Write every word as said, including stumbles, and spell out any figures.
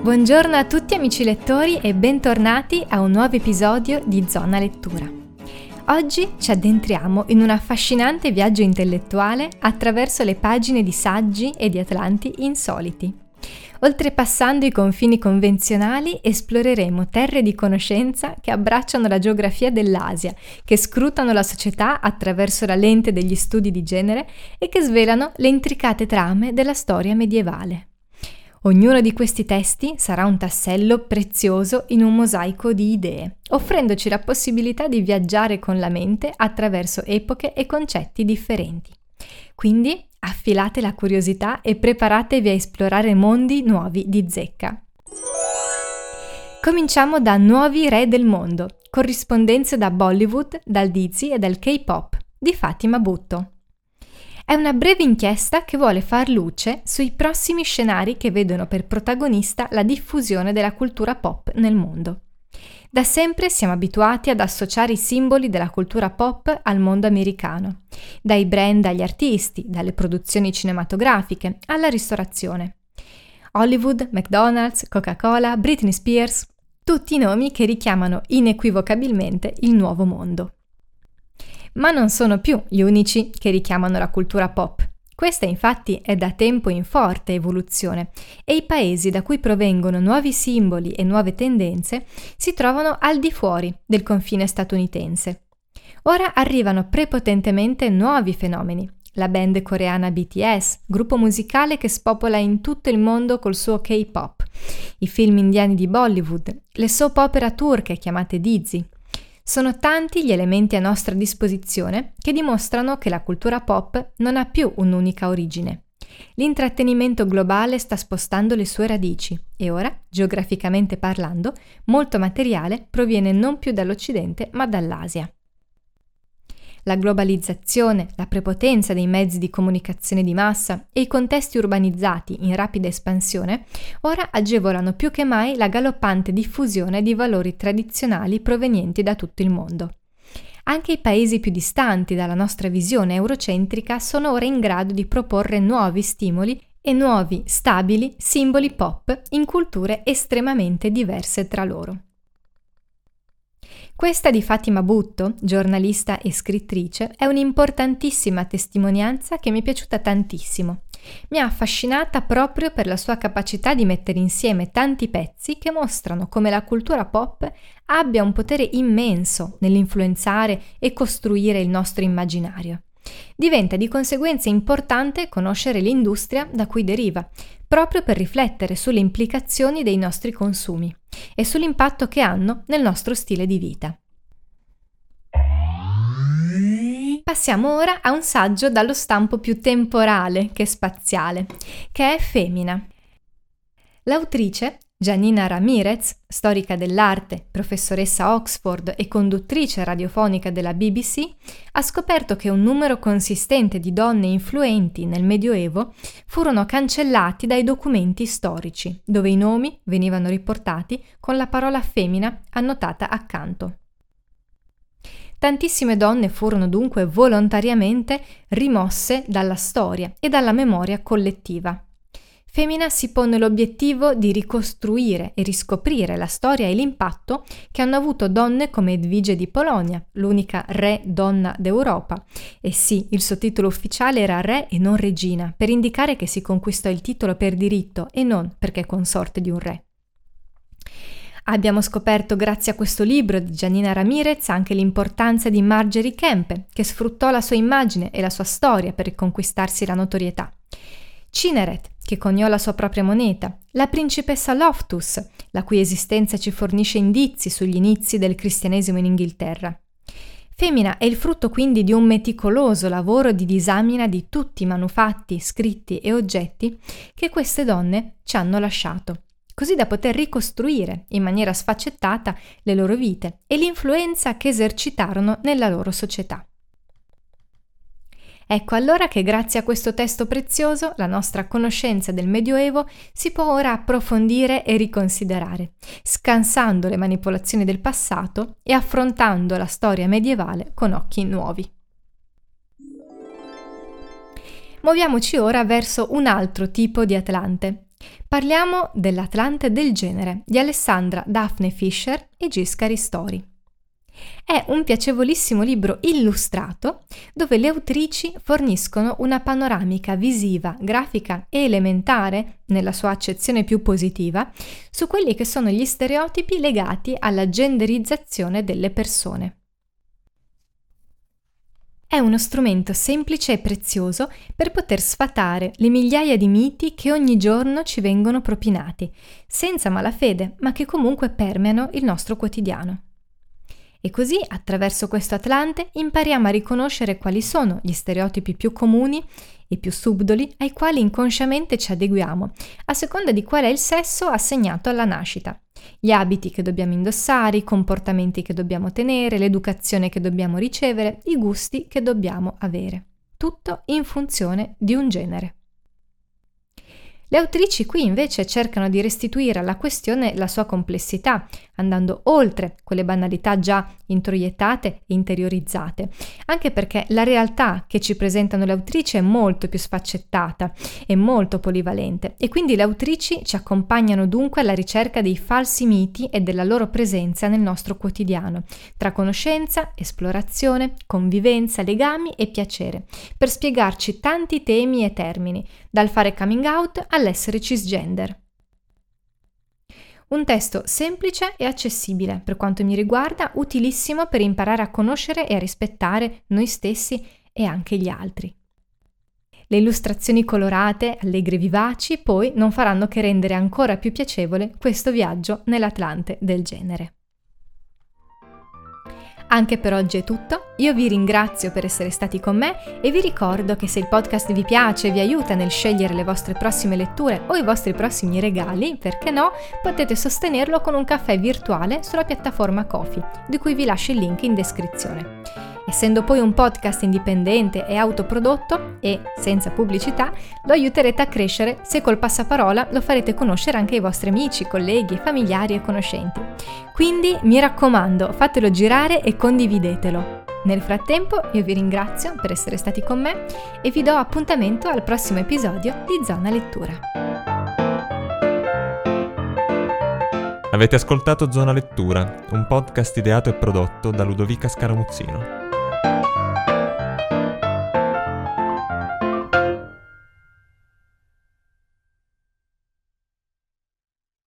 Buongiorno a tutti amici lettori e bentornati a un nuovo episodio di Zona Lettura. Oggi ci addentriamo in un affascinante viaggio intellettuale attraverso le pagine di saggi e di atlanti insoliti. Oltrepassando i confini convenzionali, esploreremo terre di conoscenza che abbracciano la geografia dell'Asia, che scrutano la società attraverso la lente degli studi di genere e che svelano le intricate trame della storia medievale. Ognuno di questi testi sarà un tassello prezioso in un mosaico di idee, offrendoci la possibilità di viaggiare con la mente attraverso epoche e concetti differenti. Quindi affilate la curiosità e preparatevi a esplorare mondi nuovi di zecca. Cominciamo da Nuovi Re del Mondo, corrispondenze da Bollywood, dal Dizi e dal K-pop, di Fatima Bhutto. È una breve inchiesta che vuole far luce sui prossimi scenari che vedono per protagonista la diffusione della cultura pop nel mondo. Da sempre siamo abituati ad associare i simboli della cultura pop al mondo americano, dai brand agli artisti, dalle produzioni cinematografiche alla ristorazione. Hollywood, McDonald's, Coca-Cola, Britney Spears, tutti nomi che richiamano inequivocabilmente il nuovo mondo. Ma non sono più gli unici che richiamano la cultura pop. Questa infatti è da tempo in forte evoluzione e i paesi da cui provengono nuovi simboli e nuove tendenze si trovano al di fuori del confine statunitense. Ora arrivano prepotentemente nuovi fenomeni. La band coreana B T S, gruppo musicale che spopola in tutto il mondo col suo K-pop, i film indiani di Bollywood, le soap opera turche chiamate Dizi. Sono tanti gli elementi a nostra disposizione che dimostrano che la cultura pop non ha più un'unica origine. L'intrattenimento globale sta spostando le sue radici e ora, geograficamente parlando, molto materiale proviene non più dall'Occidente ma dall'Asia. La globalizzazione, la prepotenza dei mezzi di comunicazione di massa e i contesti urbanizzati in rapida espansione ora agevolano più che mai la galoppante diffusione di valori tradizionali provenienti da tutto il mondo. Anche i paesi più distanti dalla nostra visione eurocentrica sono ora in grado di proporre nuovi stimoli e nuovi, stabili simboli pop in culture estremamente diverse tra loro. Questa di Fatima Bhutto, giornalista e scrittrice, è un'importantissima testimonianza che mi è piaciuta tantissimo. Mi ha affascinata proprio per la sua capacità di mettere insieme tanti pezzi che mostrano come la cultura pop abbia un potere immenso nell'influenzare e costruire il nostro immaginario. Diventa di conseguenza importante conoscere l'industria da cui deriva, proprio per riflettere sulle implicazioni dei nostri consumi e sull'impatto che hanno nel nostro stile di vita. Passiamo ora a un saggio dallo stampo più temporale che spaziale, che è Femina. L'autrice, Janina Ramirez, storica dell'arte, professoressa a Oxford e conduttrice radiofonica della B B C, ha scoperto che un numero consistente di donne influenti nel Medioevo furono cancellati dai documenti storici, dove i nomi venivano riportati con la parola femmina annotata accanto. Tantissime donne furono dunque volontariamente rimosse dalla storia e dalla memoria collettiva. Femina si pone l'obiettivo di ricostruire e riscoprire la storia e l'impatto che hanno avuto donne come Edvige di Polonia, l'unica re donna d'Europa. E sì, il suo titolo ufficiale era re e non regina, per indicare che si conquistò il titolo per diritto e non perché consorte di un re. Abbiamo scoperto grazie a questo libro di Janina Ramirez anche l'importanza di Margery Kempe, che sfruttò la sua immagine e la sua storia per riconquistarsi la notorietà. Cineret, che coniò la sua propria moneta, la principessa Loftus, la cui esistenza ci fornisce indizi sugli inizi del cristianesimo in Inghilterra. Femina è il frutto quindi di un meticoloso lavoro di disamina di tutti i manufatti, scritti e oggetti che queste donne ci hanno lasciato, così da poter ricostruire in maniera sfaccettata le loro vite e l'influenza che esercitarono nella loro società. Ecco allora che grazie a questo testo prezioso la nostra conoscenza del Medioevo si può ora approfondire e riconsiderare, scansando le manipolazioni del passato e affrontando la storia medievale con occhi nuovi. Muoviamoci ora verso un altro tipo di Atlante. Parliamo dell'Atlante del genere di Alessandra Daphne Fisher e Gisca Ristori. È un piacevolissimo libro illustrato dove le autrici forniscono una panoramica visiva, grafica e elementare, nella sua accezione più positiva, su quelli che sono gli stereotipi legati alla genderizzazione delle persone. È uno strumento semplice e prezioso per poter sfatare le migliaia di miti che ogni giorno ci vengono propinati, senza malafede, ma che comunque permeano il nostro quotidiano. E così, attraverso questo Atlante, impariamo a riconoscere quali sono gli stereotipi più comuni e più subdoli ai quali inconsciamente ci adeguiamo, a seconda di qual è il sesso assegnato alla nascita, gli abiti che dobbiamo indossare, i comportamenti che dobbiamo tenere, l'educazione che dobbiamo ricevere, i gusti che dobbiamo avere. Tutto in funzione di un genere. Le autrici qui invece cercano di restituire alla questione la sua complessità, andando oltre quelle banalità già introiettate e interiorizzate, anche perché la realtà che ci presentano le autrici è molto più sfaccettata e molto polivalente, e quindi le autrici ci accompagnano dunque alla ricerca dei falsi miti e della loro presenza nel nostro quotidiano, tra conoscenza, esplorazione, convivenza, legami e piacere, per spiegarci tanti temi e termini, dal fare coming out all'essere cisgender. Un testo semplice e accessibile, per quanto mi riguarda, utilissimo per imparare a conoscere e a rispettare noi stessi e anche gli altri. Le illustrazioni colorate, allegre e vivaci, poi non faranno che rendere ancora più piacevole questo viaggio nell'Atlante del genere. Anche per oggi è tutto, io vi ringrazio per essere stati con me e vi ricordo che se il podcast vi piace e vi aiuta nel scegliere le vostre prossime letture o i vostri prossimi regali, perché no, potete sostenerlo con un caffè virtuale sulla piattaforma Ko-fi, di cui vi lascio il link in descrizione. Essendo poi un podcast indipendente e autoprodotto e senza pubblicità, lo aiuterete a crescere se col passaparola lo farete conoscere anche ai vostri amici, colleghi, familiari e conoscenti. Quindi mi raccomando, fatelo girare e condividetelo. Nel frattempo io vi ringrazio per essere stati con me e vi do appuntamento al prossimo episodio di Zona Lettura. Avete ascoltato Zona Lettura, un podcast ideato e prodotto da Ludovica Scaramuzzino.